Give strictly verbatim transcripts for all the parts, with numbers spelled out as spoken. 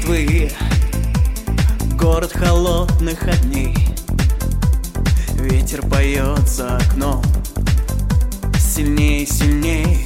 Москвы, город холодных огней. Ветер поет за окном сильней, сильней.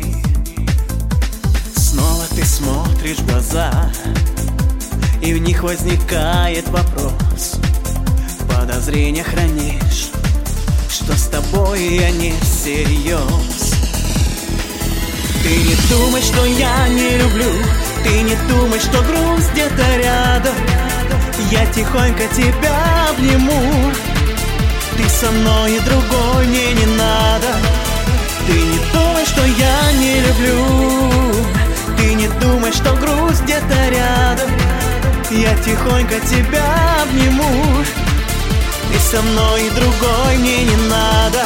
Снова ты смотришь в глаза, и в них возникает вопрос. Подозрения хранишь, что с тобой я не всерьез. Ты не думай, что я не люблю, ты не думай, что грусть где-то рядом. Я тихонько тебя обниму, ты со мной и другой мне не надо. Ты не думай, что я не люблю, ты не думай, что грусть где-то рядом. Я тихонько тебя обниму, ты со мной и другой мне не надо.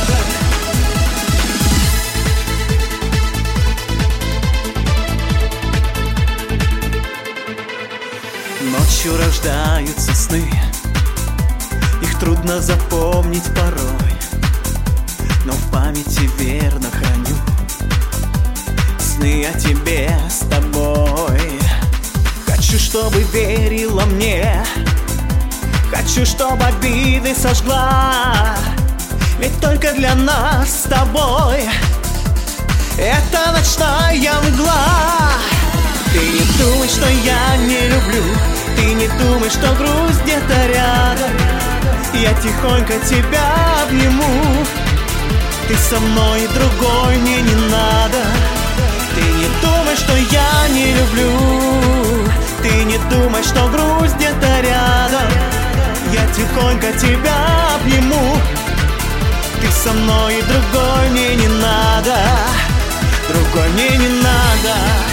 Ночью рождаются сны, их трудно запомнить порой, но в памяти верно храню сны о тебе с тобой. Хочу, чтобы верила мне, хочу, чтобы обиды сожгла, ведь только для нас с тобой это ночная мгла. Ты не думай, что я не люблю, ты не думай, что грусть где-то рядом. Я тихонько тебя обниму, ты со мной и другой мне не надо. Ты не думай, что я не люблю, ты не думай, что грусть где-то рядом. Я тихонько тебя обниму, ты со мной и другой мне не надо. Другой мне не надо.